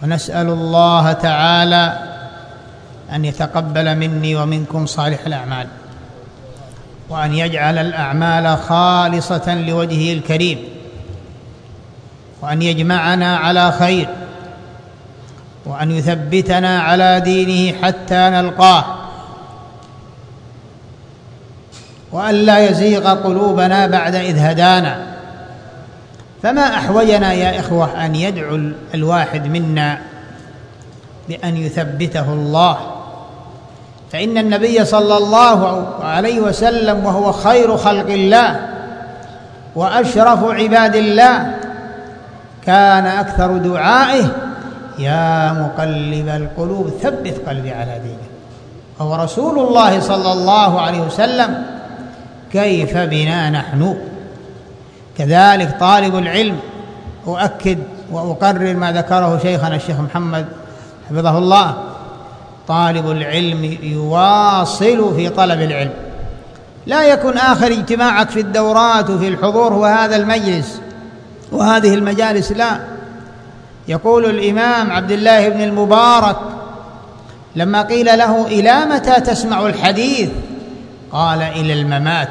ونسأل الله تعالى أن يتقبل مني ومنكم صالح الأعمال، وأن يجعل الأعمال خالصة لوجهه الكريم، وأن يجمعنا على خير، وأن يثبتنا على دينه حتى نلقاه، وأن لا يزيغ قلوبنا بعد إذ هدانا. فما أحوجنا يا إخوة أن يدعو الواحد منا بأن يثبته الله، فإن النبي صلى الله عليه وسلم وهو خير خلق الله وأشرف عباد الله كان أكثر دعائه: يا مقلب القلوب ثبت قلبي على دينك. وهو رسول الله صلى الله عليه وسلم، كيف بنا نحن؟ كذلك طالب العلم، أؤكد وأقرر ما ذكره شيخنا الشيخ محمد حفظه الله: طالب العلم يواصل في طلب العلم، لا يكن آخر اجتماعك في الدورات وفي الحضور هو هذا المجلس وهذه المجالس، لا. يقول الإمام عبد الله بن المبارك لما قيل له: إلى متى تسمع الحديث؟ قال: إلى الممات.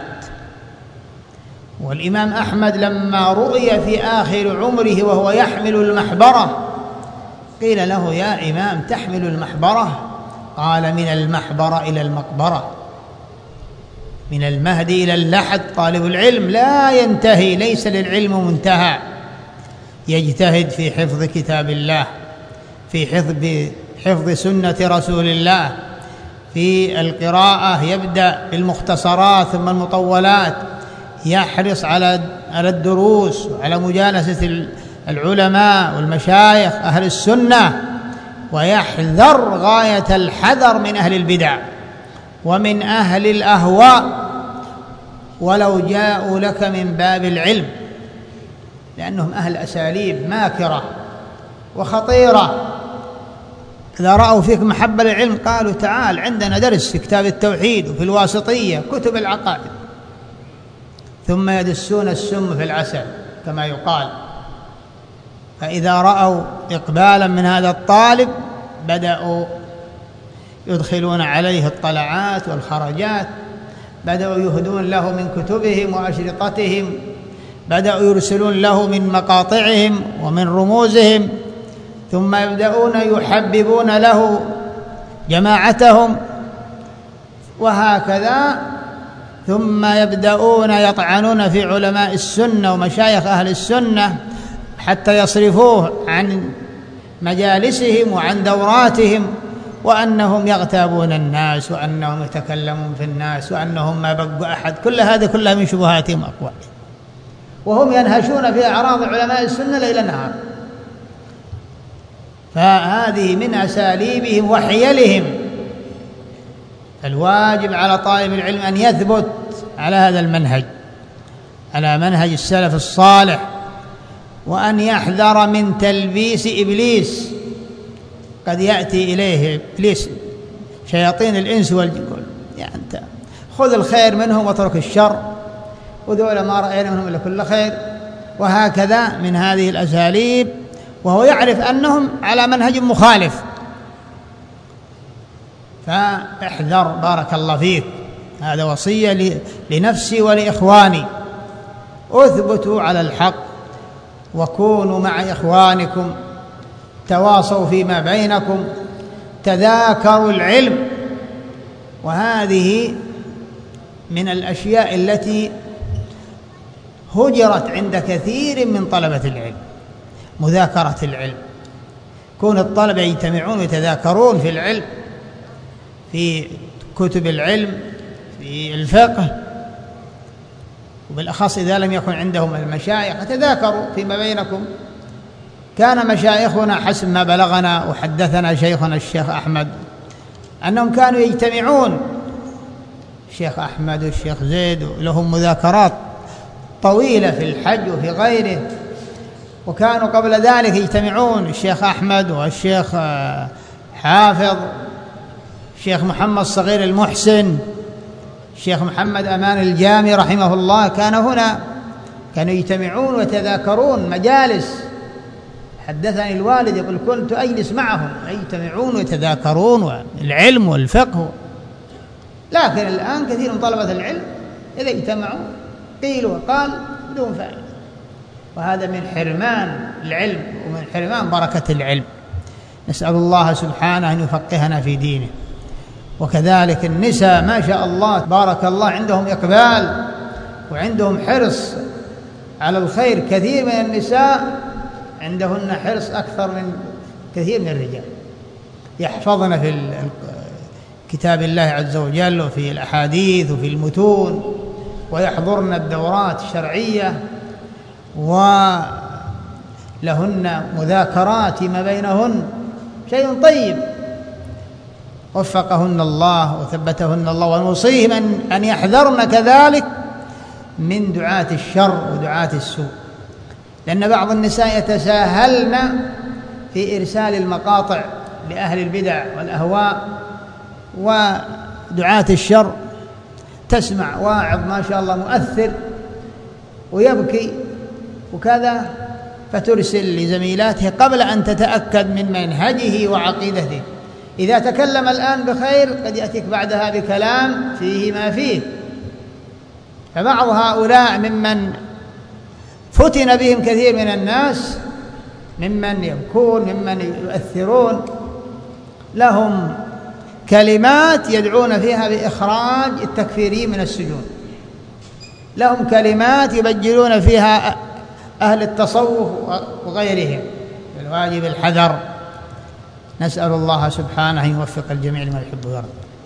والإمام أحمد لما رؤي في آخر عمره وهو يحمل المحبرة قيل له: يا إمام تحمل المحبرة؟ قال: من المحبرة إلى المقبرة، من المهد إلى اللحد. طالب العلم لا ينتهي، ليس للعلم منتهى، يجتهد في حفظ كتاب الله، في حفظ سنة رسول الله، في القراءة يبدأ بالمختصرات ثم المطولات، يحرص على الدروس وعلى مجالسة العلماء والمشايخ أهل السنة، ويحذر غاية الحذر من أهل البدع ومن أهل الأهواء ولو جاءوا لك من باب العلم، لأنهم أهل أساليب ماكرة وخطيرة. إذا رأوا فيك محبة للعلم قالوا: تعال عندنا درس في كتاب التوحيد وفي الواسطية كتب العقائد، ثم يدسون السم في العسل كما يقال. فإذا رأوا إقبالا من هذا الطالب بدأوا يدخلون عليه الطلعات والخرجات، بدأوا يهدون له من كتبهم وأشرطتهم، بدأوا يرسلون له من مقاطعهم ومن رموزهم، ثم يبدأون يحببون له جماعتهم، وهكذا. ثم يبدأون يطعنون في علماء السنة ومشايخ أهل السنة حتى يصرفوه عن مجالسهم وعن دوراتهم، وأنهم يغتابون الناس، وأنهم يتكلمون في الناس، وأنهم ما بقوا أحد. كل هذه كلها من شبهاتهم أقوال، وهم ينهشون في أعراض علماء السنة ليل نهار. فهذه من أساليبهم وحيلهم. الواجب على طالب العلم أن يثبت على هذا المنهج، على منهج السلف الصالح، وأن يحذر من تلبيس إبليس. قد يأتي إليه إبليس، شياطين الإنس والجن، يعني أنت خذ الخير منهم واترك الشر، وذولا ما رأينا منهم إلا كل خير، وهكذا من هذه الأساليب، وهو يعرف أنهم على منهج مخالف. فاحذر بارك الله فيك، هذا وصية لنفسي ولإخواني. اثبتوا على الحق، وكونوا مع إخوانكم، تواصوا فيما بينكم، تذاكروا العلم. وهذه من الأشياء التي هجرت عند كثير من طلبة العلم، مذاكرة العلم. كون الطلبة يجتمعون ويتذاكرون في العلم، في كتب العلم، في الفقه، وبالأخص إذا لم يكن عندهم المشايخ، تذاكروا فيما بينكم. كان مشايخنا حسب ما بلغنا وحدثنا شيخنا الشيخ أحمد أنهم كانوا يجتمعون، الشيخ أحمد والشيخ زيد لهم مذاكرات طويلة في الحج وفي غيره. وكانوا قبل ذلك يجتمعون الشيخ أحمد والشيخ حافظ، الشيخ محمد صغير المحسن، الشيخ محمد أمان الجامي رحمه الله، كان هنا، كانوا يجتمعون ويتذاكرون مجالس حدثني الوالد يقول كنت أجلس معهم يجتمعون ويتذاكرون والعلم والفقه، لكن الآن كثير من طلبة العلم إذا اجتمعوا قيل وقال بدون فائدة، وهذا من حرمان العلم ومن حرمان بركة العلم. نسأل الله سبحانه أن يفقهنا في دينه. وكذلك النساء ما شاء الله بارك الله عندهم إقبال وعندهم حرص على الخير، كثير من النساء عندهن حرص أكثر من كثير من الرجال، يحفظن في كتاب الله عز وجل وفي الأحاديث وفي المتون، ويحضرن الدورات الشرعية، ولهن مذاكرات ما بينهن، شيء طيب وفقهن الله وثبتهن الله. ونوصيهم أن يحذرن كذلك من دعاة الشر ودعاة السوء، لأن بعض النساء يتساهلن في إرسال المقاطع لأهل البدع والأهواء ودعاة الشر، تسمع واعظ ما شاء الله مؤثر ويبكي وكذا، فترسل لزميلاته قبل أن تتأكد من منهجه وعقيدته. إذا تكلم الآن بخير قد يأتيك بعدها بكلام فيه ما فيه. فبعض هؤلاء ممن فتن بهم كثير من الناس، ممن يبكون ممن يؤثرون، لهم كلمات يدعون فيها بإخراج التكفيريين من السجون، لهم كلمات يبجلون فيها أهل التصوف وغيرهم، الواجب الحذر. نسأل الله سبحانه أن يوفق الجميع لما يحب ويرضى.